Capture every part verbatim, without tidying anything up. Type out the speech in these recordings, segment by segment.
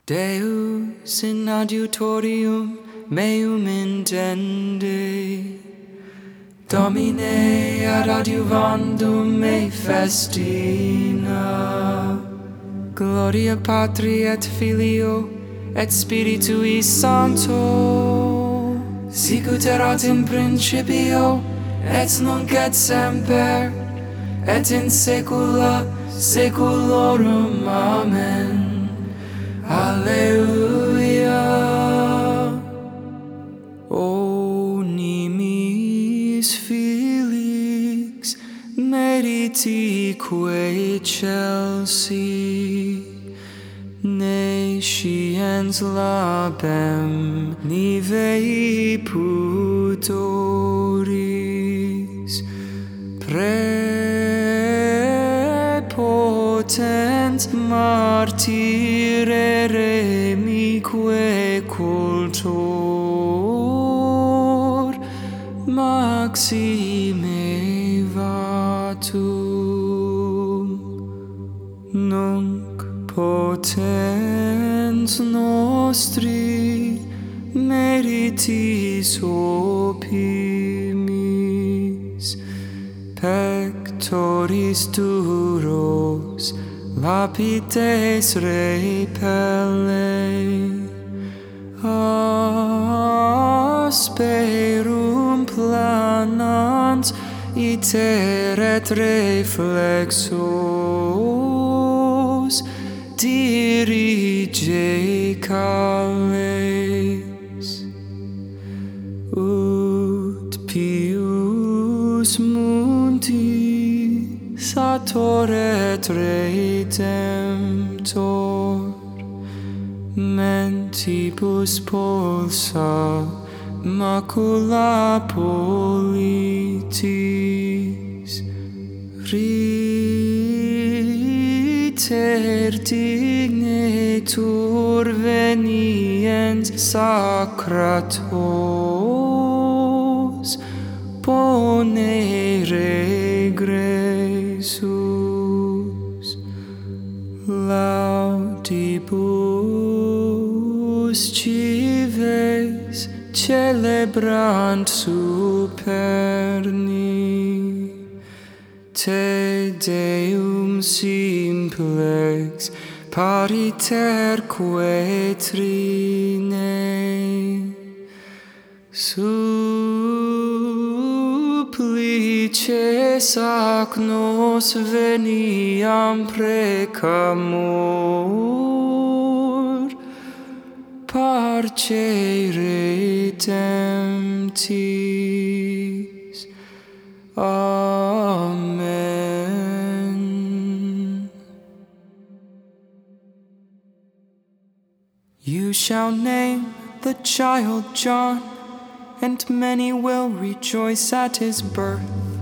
Deus in adiutorium meum intende, Domine ad adiuvandum me festina. Gloria Patri et Filio et Spiritui Sancto, sicut erat in principio et nunc et semper et in saecula saeculorum. Amen. Alleluia. O nimis Felix meritique Chelsea, nesciens labem nivei putoris, prepotent martyre remique cultor, maxime vatum, nunc potens nostri meritis opimis, pectoris duros lapides repelle, asperum planans iter et reflexos dirige cales, ut pius munti sator et redemptor, mentibus pulsa macula politis, riter dignetur veniens sacratos ponere regressus, laudibus cives celebrant superni, Te Deum simplex pariterque trine, supplices ac nos veniam precamur, parce redemptis. Amen. You shall name the child John, and many will rejoice at his birth.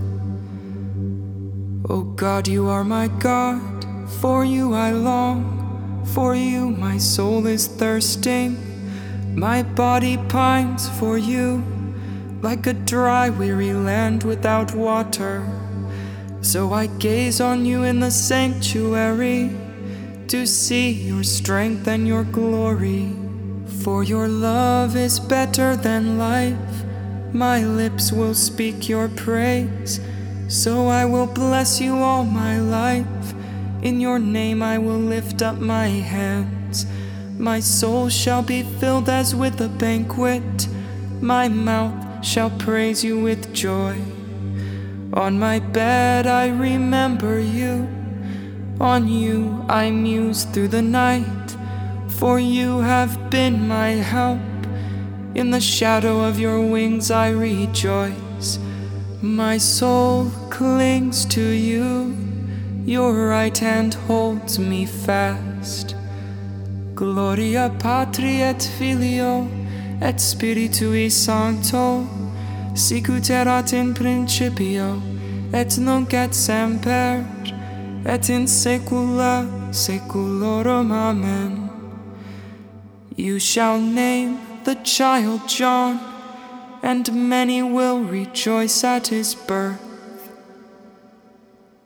O God, you are my God, for you I long, for you my soul is thirsting, my body pines for you, like a dry, weary land without water. So I gaze on you in the sanctuary, to see your strength and your glory. For your love is better than life, my lips will speak your praise. So I will bless you all my life, in your name I will lift up my hands. My soul shall be filled as with a banquet, my mouth shall praise you with joy. On my bed I remember you, on you I muse through the night, for you have been my help. In the shadow of your wings I rejoice. My soul clings to you, your right hand holds me fast. Gloria Patri et Filio et Spiritui Sancto, sicut erat in principio, et nunc et semper, et in saecula saeculorum. Amen. You shall name the child John, and many will rejoice at his birth.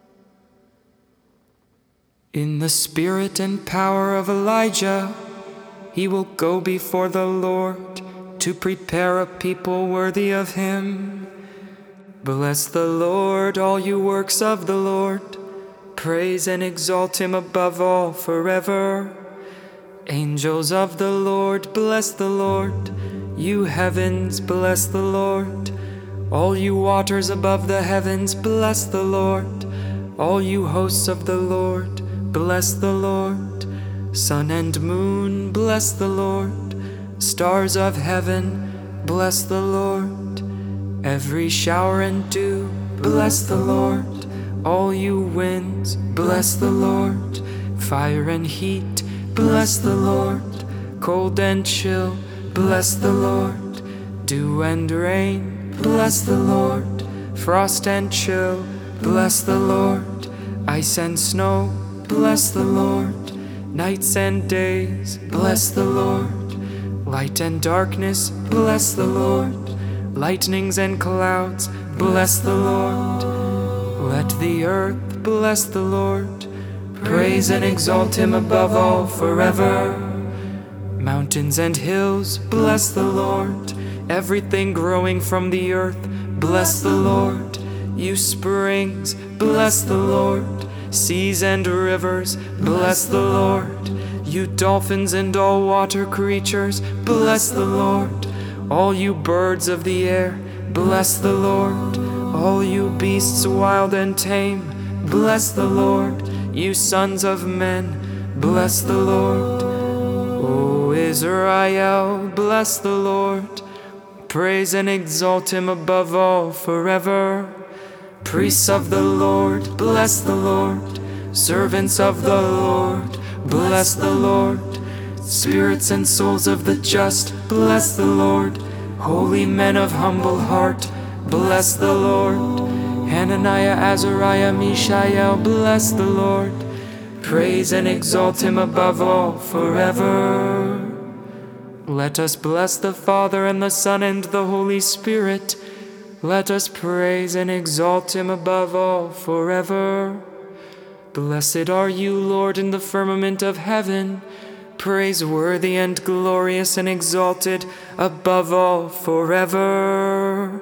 In the spirit and power of Elijah, he will go before the Lord to prepare a people worthy of him. Bless the Lord, all you works of the Lord. Praise and exalt him above all forever. Angels of the Lord, bless the Lord. You heavens, bless the Lord. All you waters above the heavens, bless the Lord. All you hosts of the Lord, bless the Lord. Sun and moon, bless the Lord. Stars of heaven, bless the Lord. Every shower and dew, bless the Lord. All you winds, bless the Lord. Fire and heat, bless the Lord. Cold and chill, bless the Lord. Dew and rain, bless the Lord. Frost and chill, bless the Lord. Ice and snow, bless the Lord. Nights and days, bless the Lord. Light and darkness, bless the Lord. Lightnings and clouds, bless the Lord. Let the earth bless the Lord. Praise and exalt him above all forever. Mountains and hills, bless the Lord. Everything growing from the earth, bless the Lord. You springs, bless the Lord. Seas and rivers, bless the Lord. You dolphins and all water creatures, bless the Lord. All you birds of the air, bless the Lord. All you beasts wild and tame, bless the Lord. You sons of men, bless the Lord. O Israel, bless the Lord. Praise and exalt him above all forever. Priests of the Lord, bless the Lord. Servants of the Lord, bless the Lord. Spirits and souls of the just, bless the Lord. Holy men of humble heart, bless the Lord. Hananiah, Azariah, Mishael, bless the Lord. Praise and exalt him above all forever. Let us bless the Father and the Son and the Holy Spirit. Let us praise and exalt him above all forever. Blessed are you, Lord, in the firmament of heaven, praiseworthy and glorious and exalted above all forever.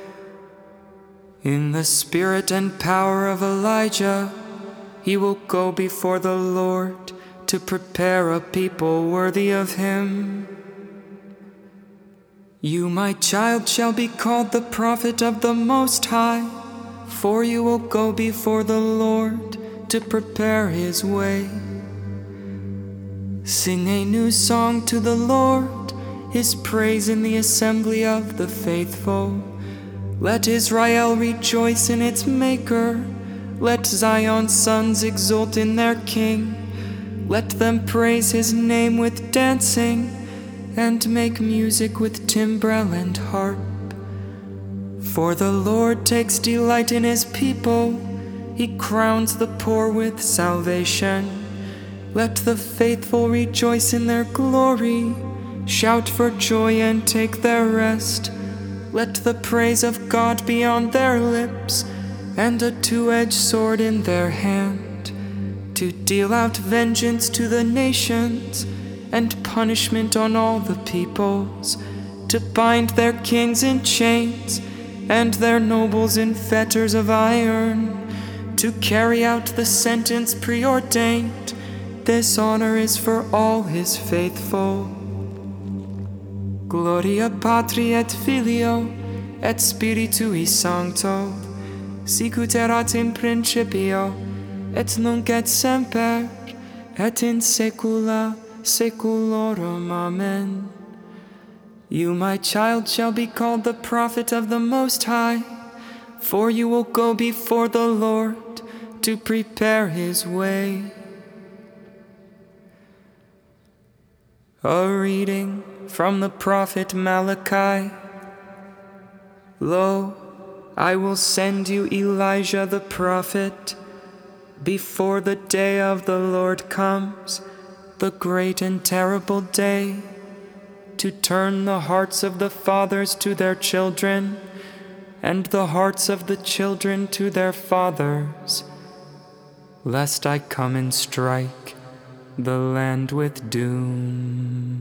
In the spirit and power of Elijah, he will go before the Lord to prepare a people worthy of him. You, my child, shall be called the prophet of the Most High, for you will go before the Lord to prepare his way. Sing a new song to the Lord, his praise in the assembly of the faithful. Let Israel rejoice in its Maker. Let Zion's sons exult in their King. Let them praise his name with dancing, and make music with timbrel and harp. For the Lord takes delight in his people. He crowns the poor with salvation. Let the faithful rejoice in their glory. Shout for joy and take their rest. Let the praise of God be on their lips, and a two-edged sword in their hand, to deal out vengeance to the nations, and punishment on all the peoples, to bind their kings in chains, and their nobles in fetters of iron, to carry out the sentence preordained. This honor is for all his faithful. Gloria Patri et Filio et Spiritui Sancto, sicut erat in principio, et nunc et semper, et in saecula saeculorum. Amen. You, my child, shall be called the prophet of the Most High, for you will go before the Lord to prepare his way. A reading from the prophet Malachi. Lo, I will send you Elijah the prophet before the day of the Lord comes, the great and terrible day, to turn the hearts of the fathers to their children, and the hearts of the children to their fathers, lest I come and strike the land with doom.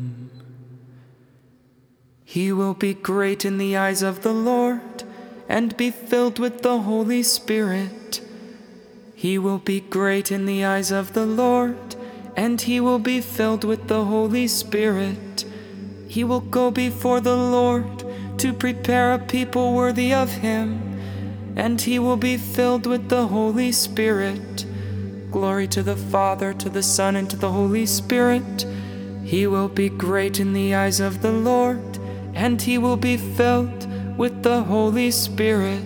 He will be great in the eyes of the Lord and be filled with the Holy Spirit. He will be great in the eyes of the Lord, and he will be filled with the Holy Spirit. He will go before the Lord to prepare a people worthy of him, and he will be filled with the Holy Spirit. Glory to the Father, to the Son, and to the Holy Spirit. He will be great in the eyes of the Lord, and he will be filled with the Holy Spirit.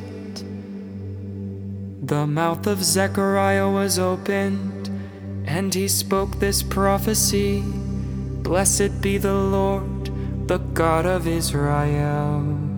The mouth of Zechariah was opened, and he spoke this prophecy. Blessed be the Lord, the God of Israel.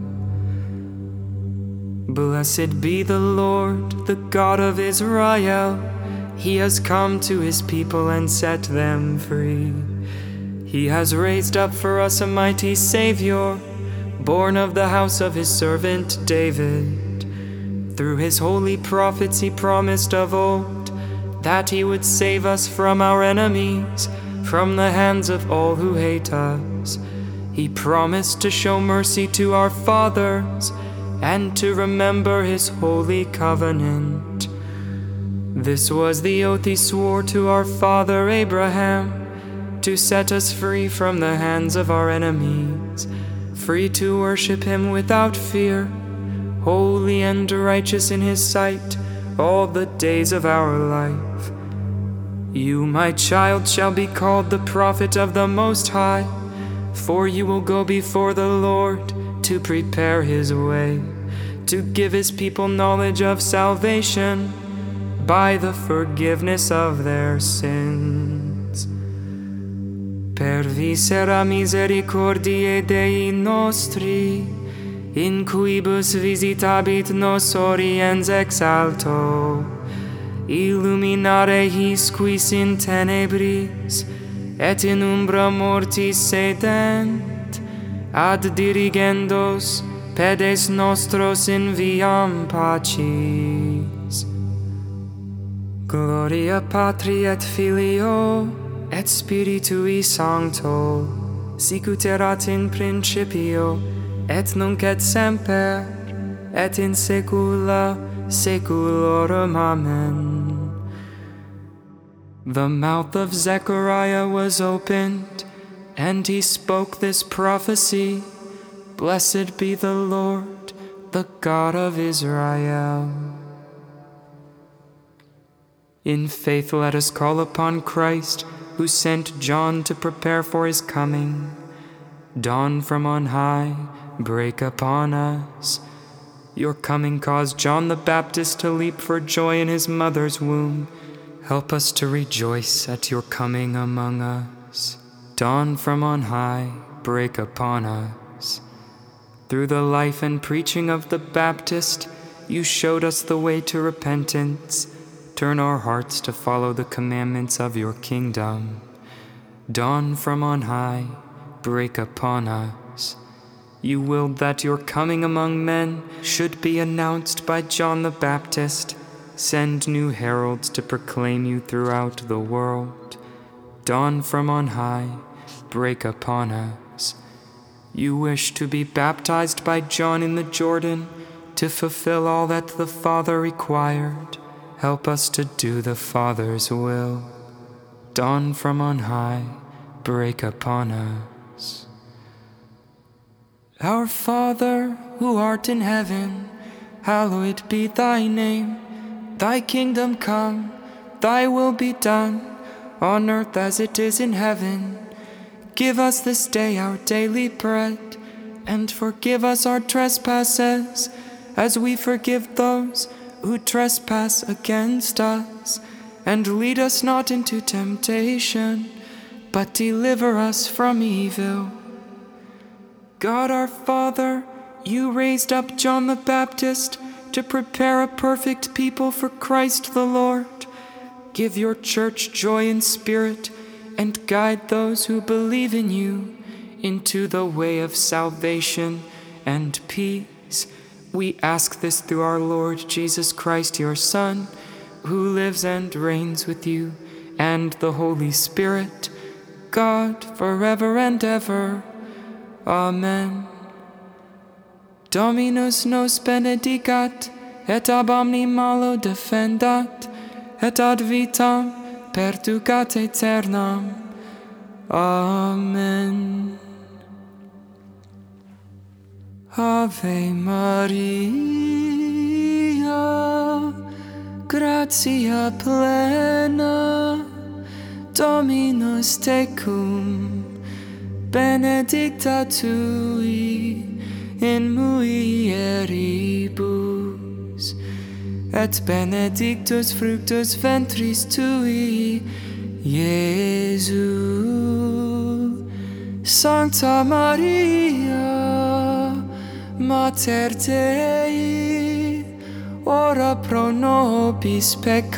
Blessed be the Lord, the God of Israel. He has come to his people and set them free. He has raised up for us a mighty Savior, born of the house of his servant David. Through his holy prophets he promised of old that he would save us from our enemies, from the hands of all who hate us. He promised to show mercy to our fathers and to remember his holy covenant. This was the oath he swore to our father Abraham, to set us free from the hands of our enemies, free to worship him without fear, holy and righteous in his sight all the days of our life. You, my child, shall be called the prophet of the Most High, for you will go before the Lord to prepare his way, to give his people knowledge of salvation by the forgiveness of their sins. Per viscera misericordiae Dei nostri, in cuibus visitabit nos oriens ex alto, illuminare his quis in tenebris, et in umbra mortis sedent, ad dirigendos pedes nostros in viam pacis. Gloria Patri et Filio, et Spiritui Sancto, sicut erat in principio, et nunc et semper, et in saecula saeculorum. Amen. The mouth of Zechariah was opened, and he spoke this prophecy. Blessed be the Lord, the God of Israel. In faith let us call upon Christ, who sent John to prepare for his coming. Dawn from on high, break upon us. Your coming caused John the Baptist to leap for joy in his mother's womb. Help us to rejoice at your coming among us. Dawn from on high, break upon us. Through the life and preaching of the Baptist, you showed us the way to repentance. Turn our hearts to follow the commandments of your kingdom. Dawn from on high, break upon us. You willed that your coming among men should be announced by John the Baptist. Send new heralds to proclaim you throughout the world. Dawn from on high, break upon us. You wish to be baptized by John in the Jordan to fulfill all that the Father required. Help us to do the Father's will. Dawn from on high, break upon us. Our Father, who art in heaven, hallowed be thy name. Thy kingdom come, thy will be done, on earth as it is in heaven. Give us this day our daily bread, and forgive us our trespasses, as we forgive those who trespass against us. And lead us not into temptation, but deliver us from evil. God our Father, you raised up John the Baptist to prepare a perfect people for Christ the Lord. Give your church joy in spirit, and guide those who believe in you into the way of salvation and peace. We ask this through our Lord Jesus Christ, your Son, who lives and reigns with you and the Holy Spirit, God, forever and ever. Amen. Dominus nos benedicat, et ab omni malo defendat, et ad vitam perducat aeternam. Amen. Ave Maria, gratia plena, Dominus tecum, benedicta tui in mulieribus, et benedictus fructus ventris tui, Iesus. Sancta Maria, Mater Dei, ora pro nobis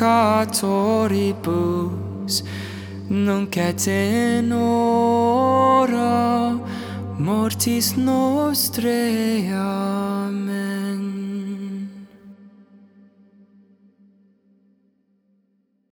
peccatoribus, nunc et in hora mortis nostrae.